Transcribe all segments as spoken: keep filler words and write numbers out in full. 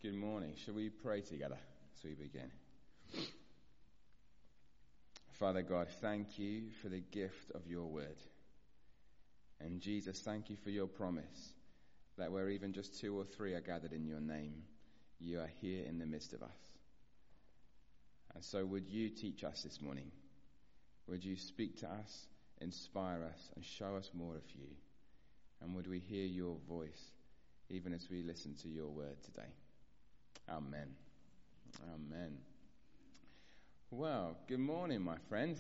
Good morning. Shall we pray together as we begin? Father God, thank you for the gift of your word. And Jesus, thank you for your promise that where even just two or three are gathered in your name, you are here in the midst of us. And so would you teach us this morning? Would you speak to us, inspire us, and show us more of you? And would we hear your voice even as we listen to your word today? Amen. Amen. Well, good morning, my friend.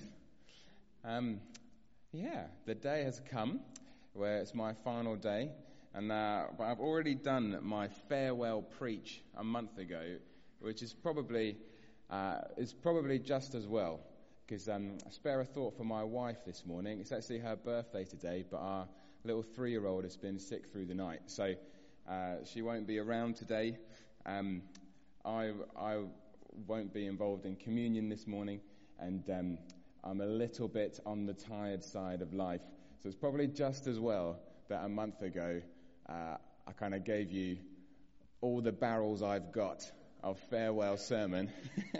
Um, yeah, the day has come where it's my final day, and uh, but I've already done my farewell preach a month ago, which is probably uh, is probably just as well, because um, I spare a thought for my wife this morning. It's actually her birthday today, but our little three-year-old has been sick through the night, so uh, she won't be around today. Um, I, I won't be involved in communion this morning, and um, I'm a little bit on the tired side of life. So it's probably just as well that a month ago uh, I kind of gave you all the barrels I've got of farewell sermon.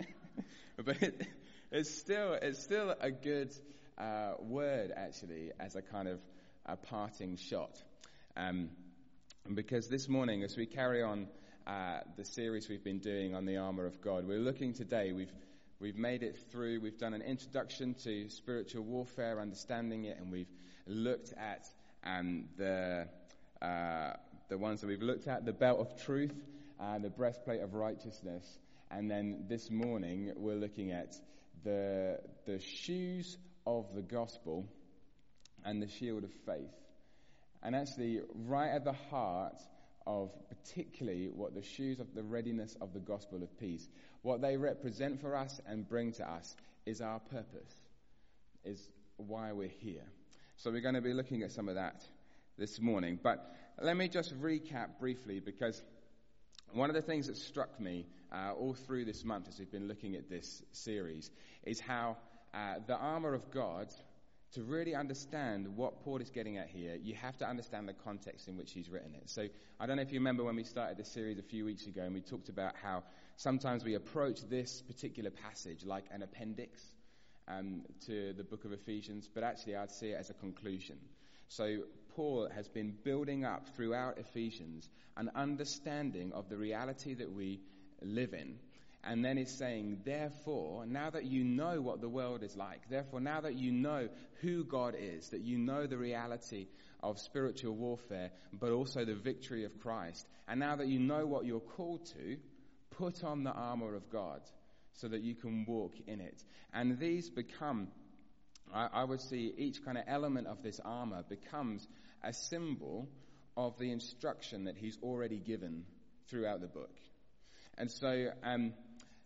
But it, it's still it's still a good uh, word, actually, as a kind of a parting shot. Um, because this morning, as we carry on Uh, the series we've been doing on the armour of God, we're looking today, we've we've made it through, we've done an introduction to spiritual warfare, understanding it, and we've looked at um, the uh, the ones that we've looked at, the belt of truth, and the breastplate of righteousness, and then this morning we're looking at the the shoes of the gospel and the shield of faith. And actually, right at the heart of particularly what the shoes of the readiness of the gospel of peace, what they represent for us and bring to us, is our purpose, is why we're here. So we're going to be looking at some of that this morning. But let me just recap briefly, because one of the things that struck me uh, all through this month as we've been looking at this series is how uh, the armor of God, to really understand what Paul is getting at here, you have to understand the context in which he's written it. So I don't know if you remember when we started this series a few weeks ago, and we talked about how sometimes we approach this particular passage like an appendix um, to the book of Ephesians, but actually I'd see it as a conclusion. So Paul has been building up throughout Ephesians an understanding of the reality that we live in. And then he's saying, therefore, now that you know what the world is like, therefore, now that you know who God is, that you know the reality of spiritual warfare, but also the victory of Christ, and now that you know what you're called to, put on the armor of God so that you can walk in it. And these become, I, I would see each kind of element of this armor becomes a symbol of the instruction that he's already given throughout the book. And so, um,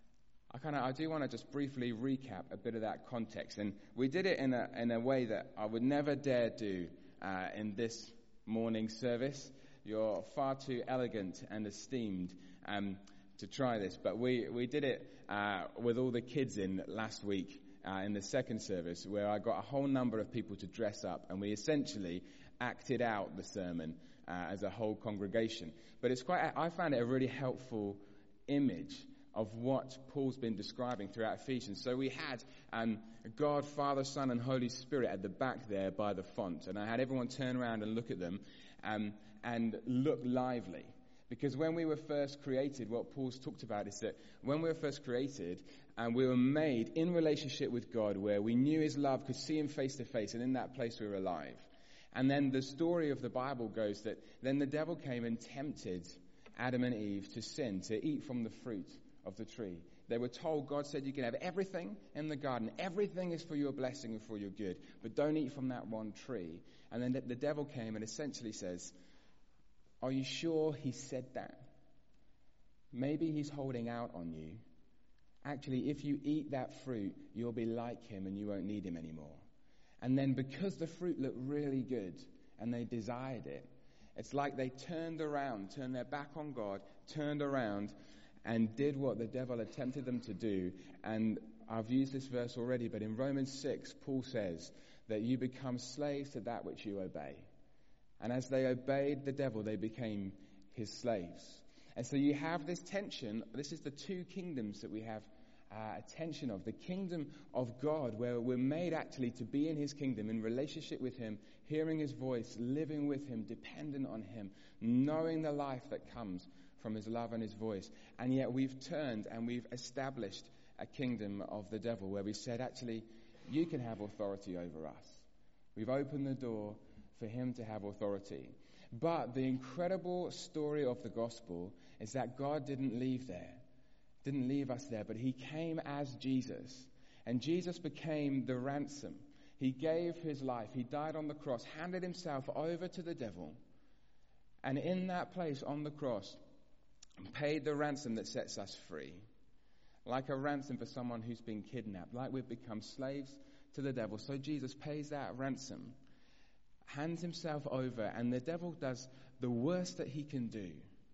I kind of, I do want to just briefly recap a bit of that context. And we did it in a, in a way that I would never dare do, uh, in this morning service. You're far too elegant and esteemed, um, to try this. But we, we did it, uh, with all the kids in last week, uh, in the second service, where I got a whole number of people to dress up, and we essentially acted out the sermon, uh, as a whole congregation. But it's quite, I found it a really helpful image of what Paul's been describing throughout Ephesians. So we had um, God, Father, Son, and Holy Spirit at the back there by the font. And I had everyone turn around and look at them um, and look lively. Because when we were first created, what Paul's talked about is that when we were first created, and we were made in relationship with God, where we knew his love, could see him face to face, and in that place we were alive. And then the story of the Bible goes that then the devil came and tempted Adam and Eve to sin, to eat from the fruit of the tree. They were told, God said, you can have everything in the garden. Everything is for your blessing and for your good. But don't eat from that one tree. And then the devil came and essentially says, are you sure he said that? Maybe he's holding out on you. Actually, if you eat that fruit, you'll be like him and you won't need him anymore. And then because the fruit looked really good and they desired it, it's like they turned around, turned their back on God, turned around and did what the devil had tempted them to do. And I've used this verse already, but in Romans six, Paul says that you become slaves to that which you obey. And as they obeyed the devil, they became his slaves. And so you have this tension. This is the two kingdoms that we have uh, a tension of. The kingdom of God, where we're made actually to be in his kingdom, in relationship with him, hearing his voice, living with him, dependent on him, knowing the life that comes from his love and his voice. And yet we've turned and we've established a kingdom of the devil, where we said, actually, you can have authority over us. We've opened the door for him to have authority. But the incredible story of the gospel is that God didn't leave there, didn't leave us there, but he came as Jesus. And Jesus became the ransom. He gave his life. He died on the cross, handed himself over to the devil. And in that place on the cross, paid the ransom that sets us free. Like a ransom for someone who's been kidnapped, like we've become slaves to the devil. So Jesus pays that ransom, hands himself over, and the devil does the worst that he can do.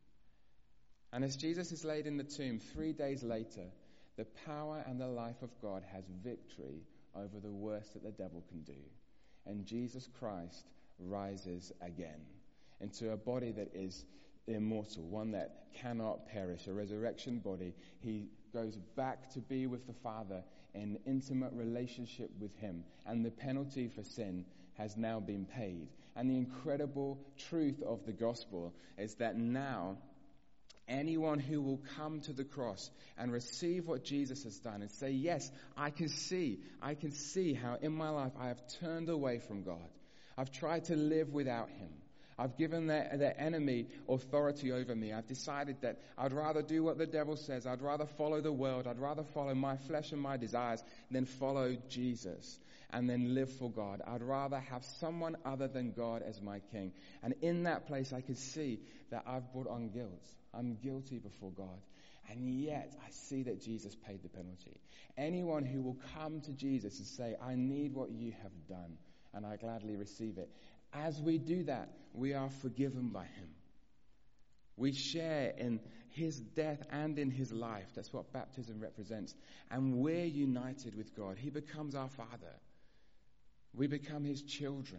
And as Jesus is laid in the tomb, three days later, the power and the life of God has victory over the worst that the devil can do. And Jesus Christ rises again into a body that is immortal, one that cannot perish, a resurrection body. He goes back to be with the Father in intimate relationship with him, and the penalty for sin has now been paid. And the incredible truth of the gospel is that now anyone who will come to the cross and receive what Jesus has done and say, yes, I can see, I can see how in my life I have turned away from God. I've tried to live without him. I've given the, the enemy authority over me. I've decided that I'd rather do what the devil says. I'd rather follow the world. I'd rather follow my flesh and my desires than follow Jesus and then live for God. I'd rather have someone other than God as my king. And in that place, I could see that I've brought on guilt. I'm guilty before God. And yet, I see that Jesus paid the penalty. Anyone who will come to Jesus and say, I need what you have done, and I gladly receive it. As we do that, we are forgiven by him. We share in his death and in his life. That's what baptism represents. And we're united with God. He becomes our Father. We become his children.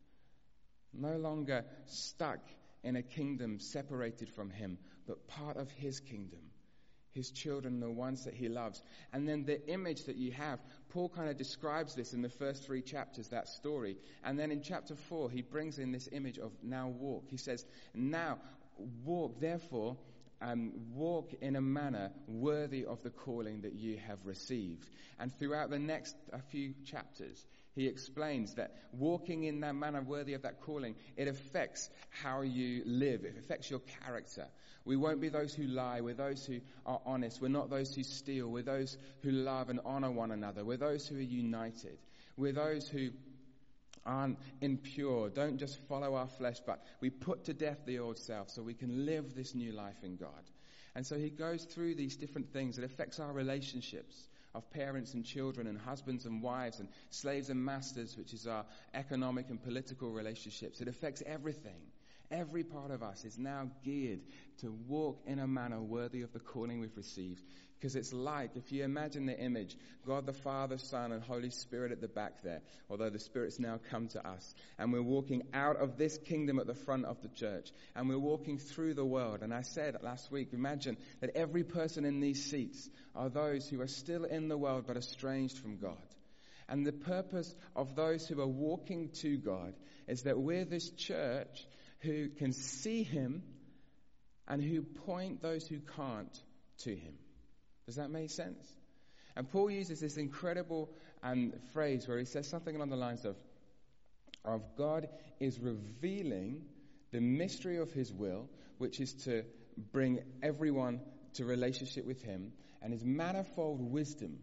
No longer stuck in a kingdom separated from him, but part of his kingdom. His children, the ones that he loves. And then the image that you have, Paul kind of describes this in the first three chapters, that story. And then in chapter four, he brings in this image of now walk. He says, now walk, therefore, um, walk in a manner worthy of the calling that you have received. And throughout the next a few chapters, he explains that walking in that manner worthy of that calling, it affects how you live. It affects your character. We won't be those who lie. We're those who are honest. We're not those who steal. We're those who love and honor one another. We're those who are united. We're those who aren't impure. Don't just follow our flesh, but we put to death the old self so we can live this new life in God. And so he goes through these different things. It affects our relationships of parents and children and husbands and wives and slaves and masters, which is our economic and political relationships. It affects everything. Every part of us is now geared to walk in a manner worthy of the calling we've received. Because it's like, if you imagine the image, God the Father, Son, and Holy Spirit at the back there, although the Spirit's now come to us. And we're walking out of this kingdom at the front of the church. And we're walking through the world. And I said last week, imagine that every person in these seats are those who are still in the world but estranged from God. And the purpose of those who are walking to God is that we're this church who can see him and who point those who can't to him. Does that make sense? And Paul uses this incredible um, phrase where he says something along the lines of, of God is revealing the mystery of his will, which is to bring everyone to relationship with him, and his manifold wisdom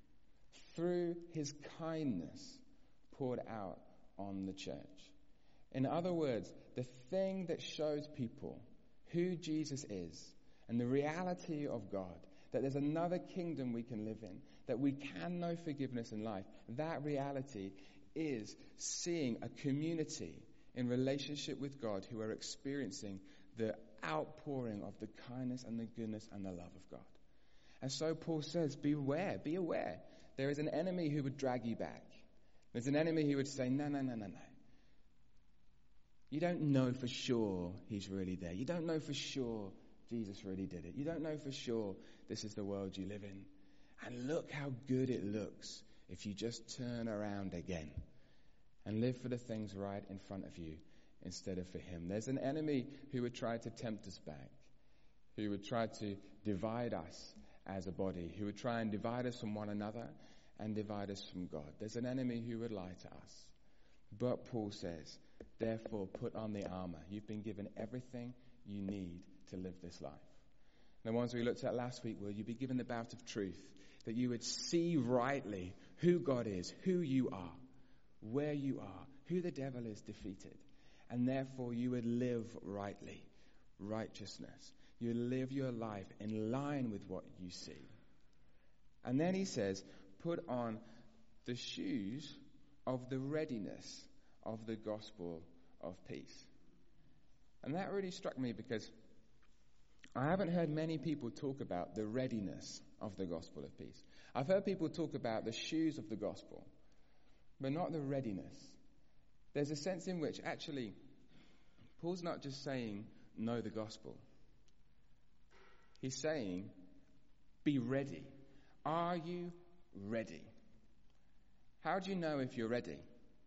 through his kindness poured out on the church. In other words, the thing that shows people who Jesus is and the reality of God, that there's another kingdom we can live in, that we can know forgiveness in life, that reality is seeing a community in relationship with God who are experiencing the outpouring of the kindness and the goodness and the love of God. And so Paul says, beware, be aware. There is an enemy who would drag you back. There's an enemy who would say, no, no, no, no, no. You don't know for sure he's really there. You don't know for sure Jesus really did it. You don't know for sure this is the world you live in. And look how good it looks if you just turn around again and live for the things right in front of you instead of for him. There's an enemy who would try to tempt us back, who would try to divide us as a body, who would try and divide us from one another and divide us from God. There's an enemy who would lie to us. But Paul says, therefore put on the armor. You've been given everything you need to live this life. The ones we looked at last week were you'd be given the belt of truth, that you would see rightly who God is, who you are, where you are, who the devil is defeated. And therefore you would live rightly, righteousness. You would live your life in line with what you see. And then he says, put on the shoes of the readiness of the gospel of peace. And that really struck me because I haven't heard many people talk about the readiness of the gospel of peace. I've heard people talk about the shoes of the gospel, but not the readiness. There's a sense in which actually Paul's not just saying know the gospel. He's saying be ready. Are you ready? How do you know if you're ready?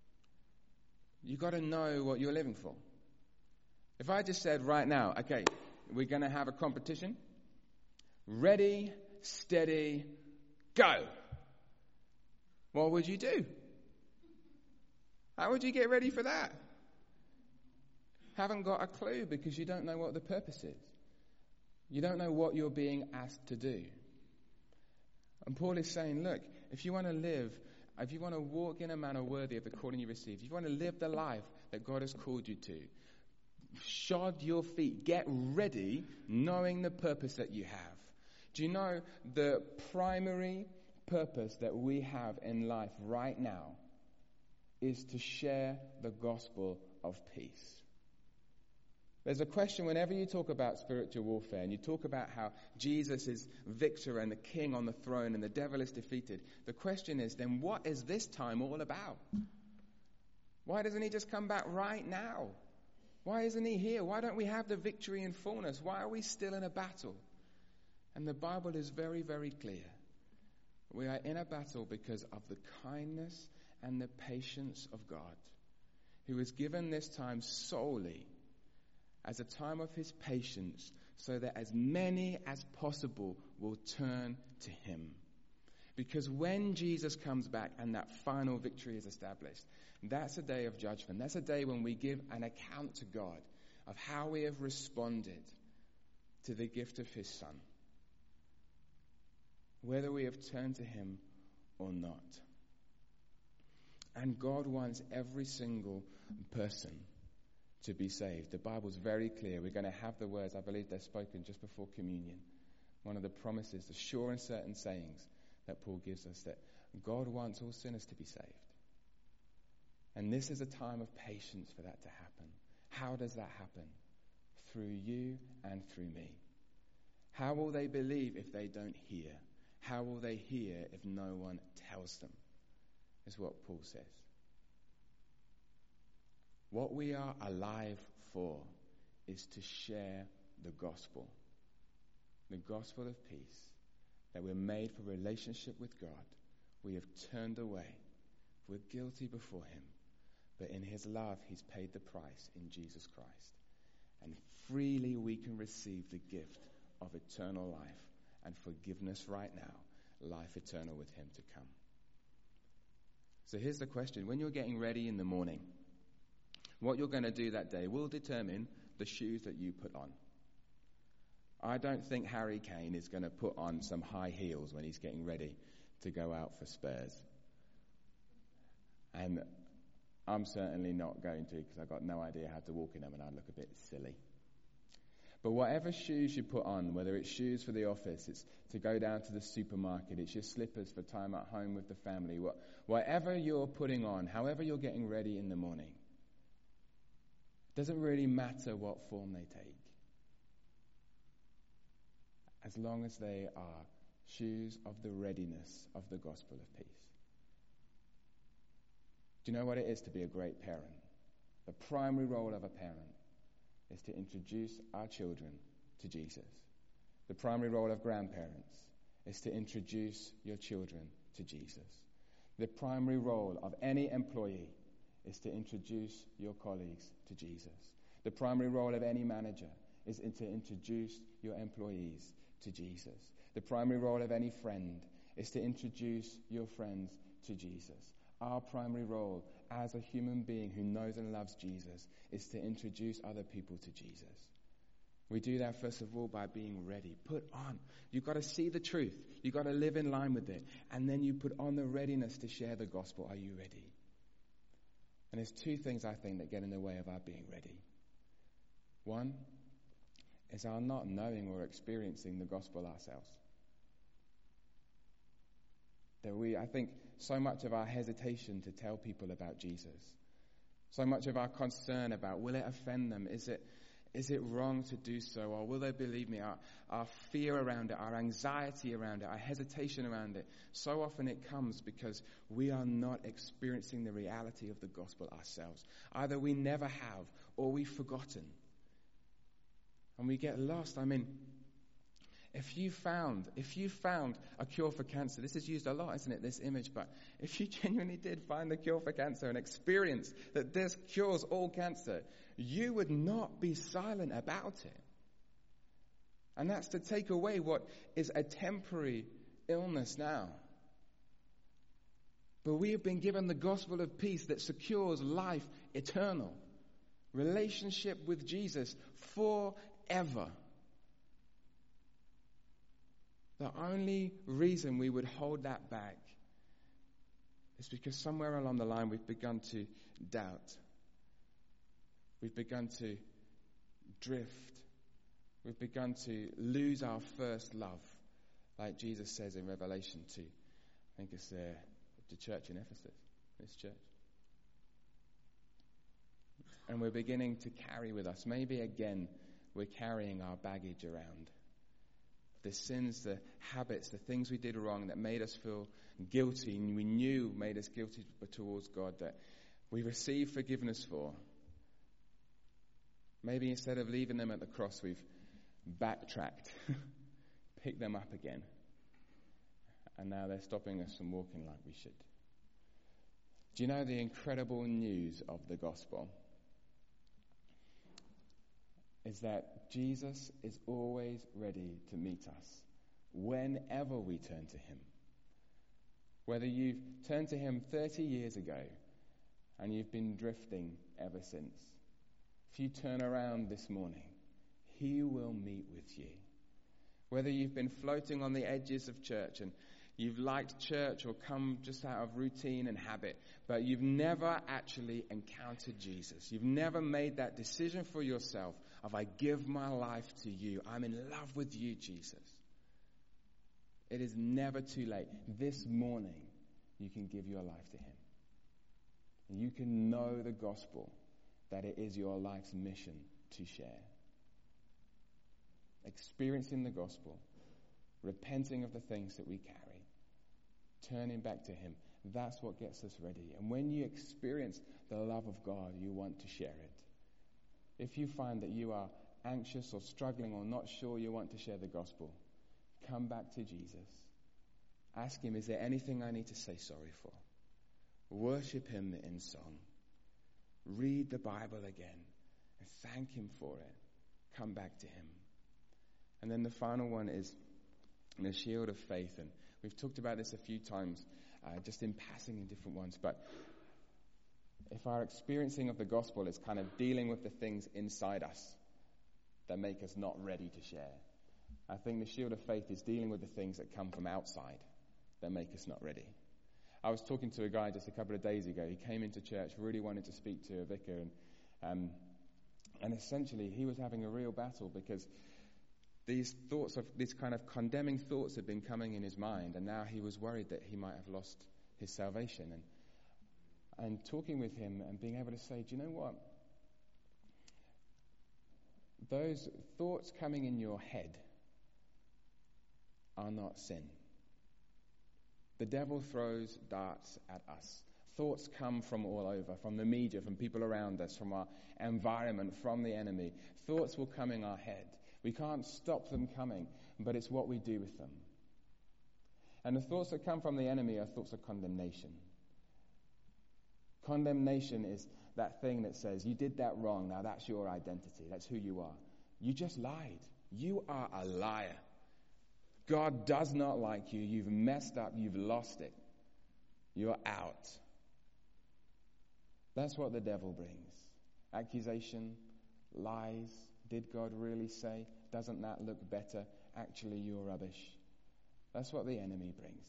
You've got to know what you're living for. If I just said right now, okay, we're going to have a competition. Ready, steady, go. What would you do? How would you get ready for that? Haven't got a clue because you don't know what the purpose is. You don't know what you're being asked to do. And Paul is saying, look, if you want to live, if you want to walk in a manner worthy of the calling you received, if you want to live the life that God has called you to, shod your feet, get ready, knowing the purpose that you have. Do you know the primary purpose that we have in life right now is to share the gospel of peace? There's a question whenever you talk about spiritual warfare and you talk about how Jesus is victor and the king on the throne and the devil is defeated. The question is, then what is this time all about? Why doesn't he just come back right now? Why isn't he here? Why don't we have the victory in fullness? Why are we still in a battle? And the Bible is very, very clear. We are in a battle because of the kindness and the patience of God, who has given this time solely as a time of his patience, so that as many as possible will turn to him. Because when Jesus comes back and that final victory is established, that's a day of judgment. That's a day when we give an account to God of how we have responded to the gift of his Son, whether we have turned to him or not. And God wants every single person to be saved. The Bible's very clear. We're going to have the words, I believe they're spoken just before communion. One of the promises, the sure and certain sayings that Paul gives us, that God wants all sinners to be saved. And this is a time of patience for that to happen. How does that happen? Through you and through me. How will they believe if they don't hear? How will they hear if no one tells them? Is what Paul says. What we are alive for is to share the gospel. The gospel of peace. That we're made for relationship with God. We have turned away. We're guilty before him. But in his love, he's paid the price in Jesus Christ. And freely we can receive the gift of eternal life and forgiveness right now. Life eternal with him to come. So here's the question. When you're getting ready in the morning, what you're going to do that day will determine the shoes that you put on. I don't think Harry Kane is going to put on some high heels when he's getting ready to go out for Spurs. And I'm certainly not going to, because I've got no idea how to walk in them and I'd look a bit silly. But whatever shoes you put on, whether it's shoes for the office, it's to go down to the supermarket, it's your slippers for time at home with the family, what, whatever you're putting on, however you're getting ready in the morning, it doesn't really matter what form they take. As long as they are shoes of the readiness of the gospel of peace. Do you know what it is to be a great parent? The primary role of a parent is to introduce our children to Jesus. The primary role of grandparents is to introduce your children to Jesus. The primary role of any employee is to introduce your colleagues to Jesus. The primary role of any manager is to introduce your employees to Jesus. The primary role of any friend is to introduce your friends to Jesus. Our primary role as a human being who knows and loves Jesus is to introduce other people to Jesus. We do that, first of all, by being ready. Put on. You've got to see the truth. You've got to live in line with it. And then you put on the readiness to share the gospel. Are you ready? And there's two things, I think, that get in the way of our being ready. One is our not knowing or experiencing the gospel ourselves. That we, I think, so much of our hesitation to tell people about Jesus, so much of our concern about, will it offend them? Is it Is it wrong to do so? Or will they believe me? Our, our fear around it, our anxiety around it, our hesitation around it, so often it comes because we are not experiencing the reality of the gospel ourselves. Either we never have or we've forgotten. And we get lost. I mean, if you found, if you found a cure for cancer, this is used a lot, isn't it, this image, but if you genuinely did find the cure for cancer and experience that this cures all cancer, you would not be silent about it. And that's to take away what is a temporary illness now. But we have been given the gospel of peace that secures life eternal, relationship with Jesus forever. The only reason we would hold that back is because somewhere along the line we've begun to doubt. We've begun to drift. We've begun to lose our first love, like Jesus says in Revelation two. I think it's uh, the church in Ephesus, this church. And we're beginning to carry with us, maybe again, we're carrying our baggage around. The sins, the habits, the things we did wrong that made us feel guilty, and we knew made us guilty towards God, that we received forgiveness for. Maybe instead of leaving them at the cross, we've backtracked, picked them up again. And now they're stopping us from walking like we should. Do you know the incredible news of the gospel? Is that Jesus is always ready to meet us whenever we turn to him. Whether you've turned to him thirty years ago and you've been drifting ever since, if you turn around this morning, he will meet with you. Whether you've been floating on the edges of church and you've liked church or come just out of routine and habit, but you've never actually encountered Jesus. You've never made that decision for yourself of, I give my life to you. I'm in love with you, Jesus. It is never too late. This morning, you can give your life to him. You can know the gospel, that it is your life's mission to share. Experiencing the gospel, repenting of the things that we carry, turning back to him, that's what gets us ready. And when you experience the love of God, you want to share it. If you find that you are anxious or struggling or not sure you want to share the gospel, come back to Jesus. Ask him, is there anything I need to say sorry for? Worship him in song. Read the Bible again and thank him for it. Come back to him. And then the final one is the shield of faith. And we've talked about this a few times, uh, just in passing in different ones. But if our experiencing of the gospel is kind of dealing with the things inside us that make us not ready to share, I think the shield of faith is dealing with the things that come from outside that make us not ready. I was talking to a guy just a couple of days ago. He came into church, really wanted to speak to a vicar, and um, and essentially he was having a real battle because these thoughts of these kind of condemning thoughts had been coming in his mind, and now he was worried that he might have lost his salvation. And and talking with him and being able to say, do you know what? Those thoughts coming in your head are not sin. The devil throws darts at us. Thoughts come from all over, from the media, from people around us, from our environment, from the enemy. Thoughts will come in our head. We can't stop them coming, but it's what we do with them. And the thoughts that come from the enemy are thoughts of condemnation. Condemnation is that thing that says, you did that wrong, now that's your identity, that's who you are. You just lied. You are a liar. God does not like you. You've messed up. You've lost it. You're out. That's what the devil brings. Accusation, lies. Did God really say? Doesn't that look better? Actually, you're rubbish. That's what the enemy brings.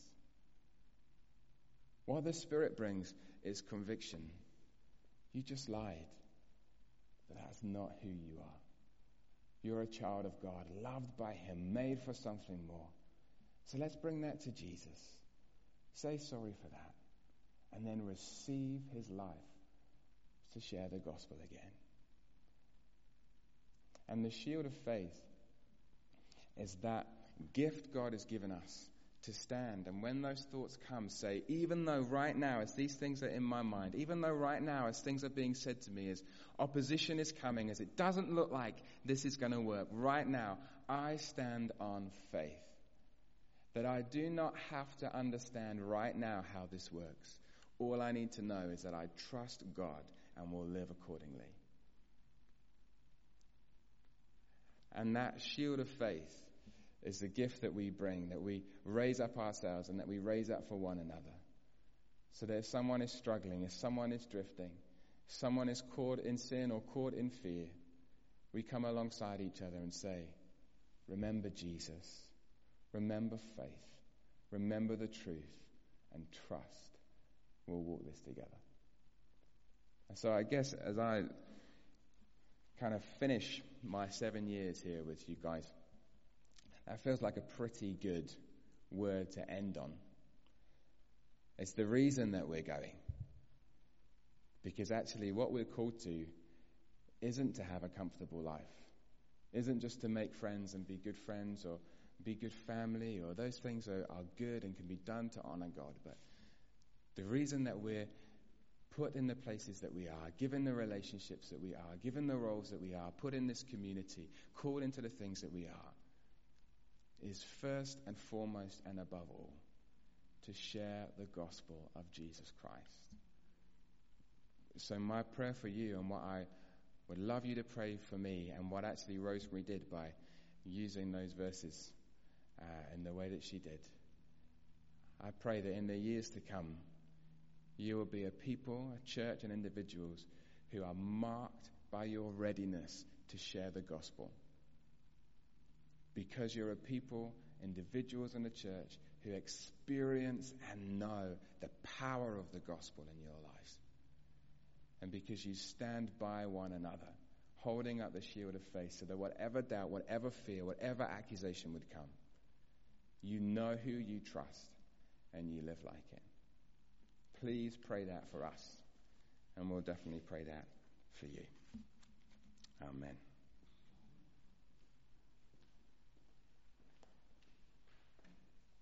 What the Spirit brings is conviction. You just lied. But that's not who you are. You're a child of God, loved by Him, made for something more. So let's bring that to Jesus. Say sorry for that. And then receive His life to share the gospel again. And the shield of faith is that gift God has given us to stand. And when those thoughts come, say, even though right now as these things are in my mind, even though right now as things are being said to me, as opposition is coming, as it doesn't look like this is going to work, right now I stand on faith. That I do not have to understand right now how this works. All I need to know is that I trust God and will live accordingly. And that shield of faith is the gift that we bring, that we raise up ourselves and that we raise up for one another. So that if someone is struggling, if someone is drifting, if someone is caught in sin or caught in fear, we come alongside each other and say, remember Jesus, remember faith, remember the truth, and trust. We'll walk this together. And so I guess as I kind of finish my seven years here with you guys, that feels like a pretty good word to end on. It's the reason that we're going. Because actually what we're called to isn't to have a comfortable life. Isn't just to make friends and be good friends or be good family, or those things are, are good and can be done to honor God. But the reason that we're put in the places that we are, given the relationships that we are, given the roles that we are, put in this community, called into the things that we are, is first and foremost and above all to share the gospel of Jesus Christ. So my prayer for you, and what I would love you to pray for me, and what actually Rosemary did by using those verses uh, in the way that she did, I pray that in the years to come, you will be a people, a church and individuals who are marked by your readiness to share the gospel. Because you're a people, individuals in the church who experience and know the power of the gospel in your lives. And because you stand by one another, holding up the shield of faith, so that whatever doubt, whatever fear, whatever accusation would come, you know who you trust and you live like it. Please pray that for us, and we'll definitely pray that for you. Amen.